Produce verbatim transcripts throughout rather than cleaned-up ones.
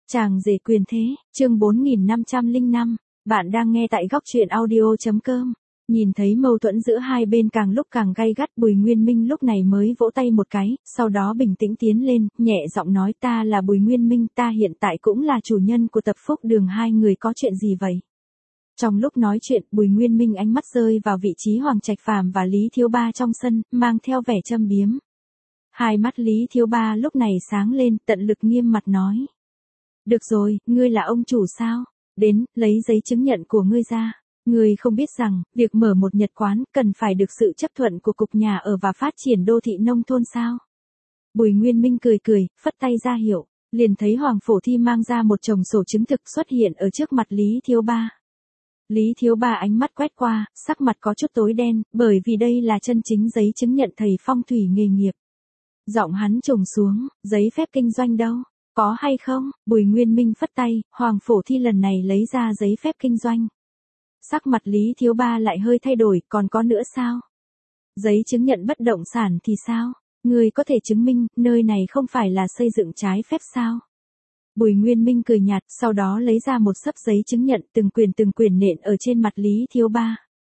Chàng rể quyền thế, chương bốn nghìn năm trăm lẻ năm, bạn đang nghe tại góc truyện audio chấm com. Nhìn thấy mâu thuẫn giữa hai bên càng lúc càng gay gắt, Bùi Nguyên Minh lúc này mới vỗ tay một cái, sau đó bình tĩnh tiến lên, nhẹ giọng nói ta là Bùi Nguyên Minh, ta hiện tại cũng là chủ nhân của tập phúc đường, hai người có chuyện gì vậy? Trong lúc nói chuyện, Bùi Nguyên Minh ánh mắt rơi vào vị trí Hoàng Trạch Phàm và Lý Thiếu Ba trong sân, mang theo vẻ châm biếm. Hai mắt Lý Thiếu Ba lúc này sáng lên, tận lực nghiêm mặt nói. Được rồi, ngươi là ông chủ sao? Đến, lấy giấy chứng nhận của ngươi ra. Ngươi không biết rằng, việc mở một nhật quán, cần phải được sự chấp thuận của Cục Nhà ở và Phát triển Đô thị Nông thôn sao? Bùi Nguyên Minh cười cười, phất tay ra hiệu, liền thấy Hoàng Phổ Thi mang ra một chồng sổ chứng thực xuất hiện ở trước mặt Lý Thiếu Ba. Lý Thiếu Ba ánh mắt quét qua, sắc mặt có chút tối đen, bởi vì đây là chân chính giấy chứng nhận thầy phong thủy nghề nghiệp. Giọng hắn trùng xuống, giấy phép kinh doanh đâu? Có hay không? Bùi Nguyên Minh phất tay, Hoàng Phổ Thi lần này lấy ra giấy phép kinh doanh. Sắc mặt Lý Thiếu Ba lại hơi thay đổi, còn có nữa sao? Giấy chứng nhận bất động sản thì sao? Người có thể chứng minh, nơi này không phải là xây dựng trái phép sao? Bùi Nguyên Minh cười nhạt, sau đó lấy ra một xấp giấy chứng nhận, từng quyền từng quyền nện ở trên mặt Lý Thiếu Ba.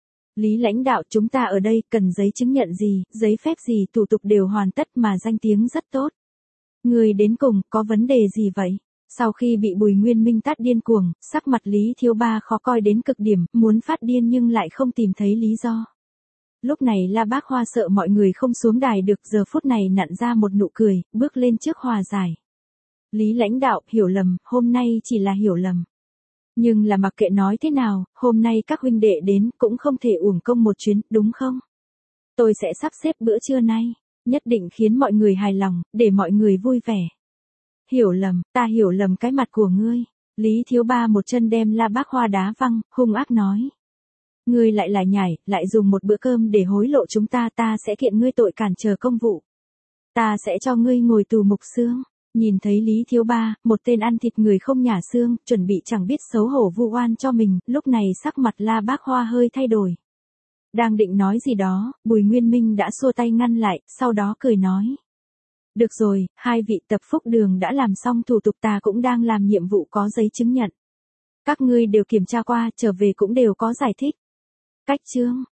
Lý lãnh đạo, chúng ta ở đây cần giấy chứng nhận gì, giấy phép gì, thủ tục đều hoàn tất mà danh tiếng rất tốt. Người đến cùng, có vấn đề gì vậy? Sau khi bị Bùi Nguyên Minh tát điên cuồng, sắc mặt Lý Thiếu Ba khó coi đến cực điểm, muốn phát điên nhưng lại không tìm thấy lý do. Lúc này La Bác Hoa sợ mọi người không xuống đài được, giờ phút này nặn ra một nụ cười, bước lên trước hòa giải. Lý lãnh đạo, hiểu lầm, hôm nay chỉ là hiểu lầm. Nhưng là mặc kệ nói thế nào, hôm nay các huynh đệ đến cũng không thể uổng công một chuyến, đúng không? Tôi sẽ sắp xếp bữa trưa nay, nhất định khiến mọi người hài lòng, để mọi người vui vẻ. Hiểu lầm, ta hiểu lầm cái mặt của ngươi. Lý Thiếu Ba một chân đem La Bác Hoa đá văng, hung ác nói. Ngươi lại lại nhảy, lại dùng một bữa cơm để hối lộ chúng ta, ta sẽ kiện ngươi tội cản trở công vụ. Ta sẽ cho ngươi ngồi tù mục xương. Nhìn thấy Lý Thiếu Ba, một tên ăn thịt người không nhả xương, chuẩn bị chẳng biết xấu hổ vu oan cho mình, lúc này sắc mặt La Bác Hoa hơi thay đổi. Đang định nói gì đó, Bùi Nguyên Minh đã xua tay ngăn lại, sau đó cười nói. Được rồi, hai vị tập phúc đường đã làm xong thủ tục, ta cũng đang làm nhiệm vụ có giấy chứng nhận. Các ngươi đều kiểm tra qua, trở về cũng đều có giải thích. Cách chương,